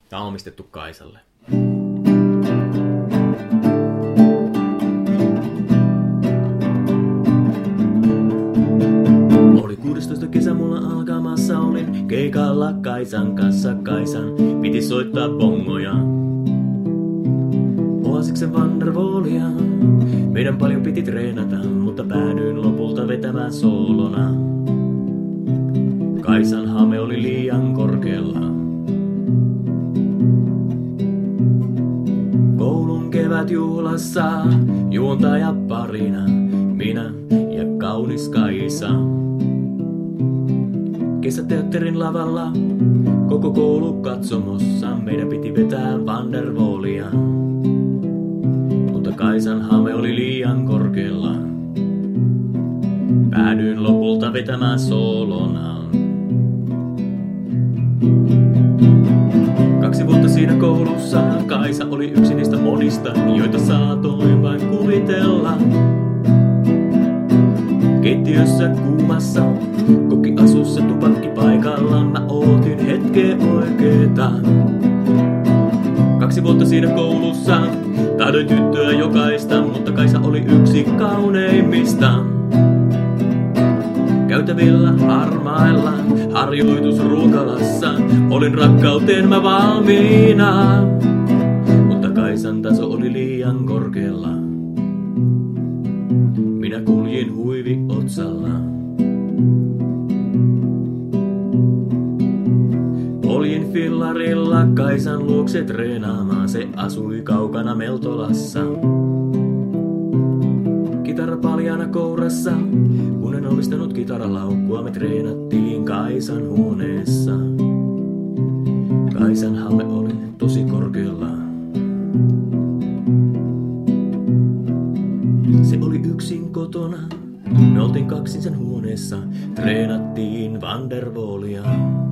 Tämä on omistettu Kaisalle. Oli 16. kesä mulla alkamassa, olin keikalla Kaisan kanssa. Kaisan piti soittaa bongoja. Oasiksen Vandervolia. Meidän paljon piti treenata, mutta päädyin lopulta vetämään soolona. Kaisan hame oli liian korkealla. Koulun kevätjuhlassa juontaja parina, minä ja kaunis Kaisa. Kesäteatterin lavalla, koko koulu katsomossa, meidän piti vetää Vandervolia. Mutta Kaisan hame oli liian korkealla. Päädyin lopulta vetämään soolona. 2 vuotta siinä koulussa Kaisa oli yksi niistä monista, joita saatoin vain kuvitella. Keittiössä kuumassa, kokki asussa tupakki paikalla, mä ootin hetkeä oikeeta. 2 vuotta siinä koulussa, tahdoin tyttöä jokaista, mutta Kaisa oli yksi kauneimmista. Käytävillä harmailla, harjoitusruokalassa, olin rakkauteen mä valmiina. Mutta Kaisan taso oli liian korkealla. Minä kuljin huivi otsalla. Poljin fillarilla Kaisan luokse treenaamaan, se asui kaukana Meltolassa. Kitara paljana kourassa, kun en omistanut kitaralaukkua, me treenattiin Kaisan huoneessa. Kaisan hame oli tosi korkealla. Se oli yksin kotona, me oltiin kaksin sen huoneessa, treenattiin Vandervolia.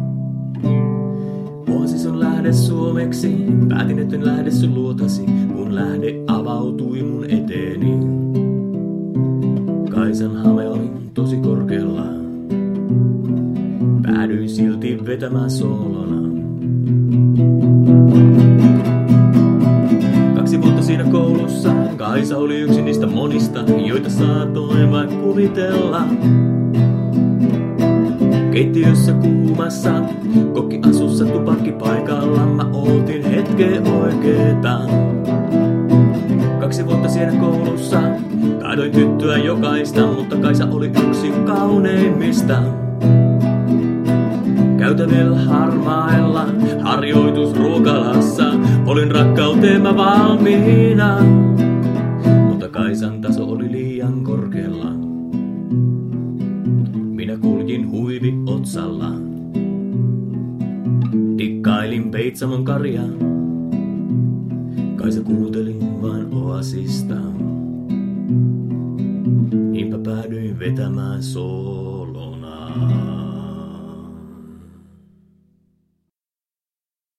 Oasis on lähde suomeksi, päätin etten lähde sun luotasi, kun lähde avautui mun eteeni. Kaisan hame oli tosi korkealla. Päädyin silti vetämään soolona. 2 vuotta siinä koulussa Kaisa oli yksi niistä monista, joita saatoin vain kuvitella. Keittiössä kuumassa, kokki asussa tupakki paikalla, mä ootin hetkeä oikeeta. 2 vuotta siinä koulussa, taidoin tyttöä jokaista, mutta Kaisa oli yksi kauneimmista. Käytävillä harmailla, harjoitusruokalassa, olin rakkauteen mä valmiina. Mutta Kaisan taso oli liian korkealla. Minä kuljin huivi otsalla. Dikkailin Peitsamon karjaa. Kaisa kuunteli vain Oasista. Niinpä päädyin vetämään soolona.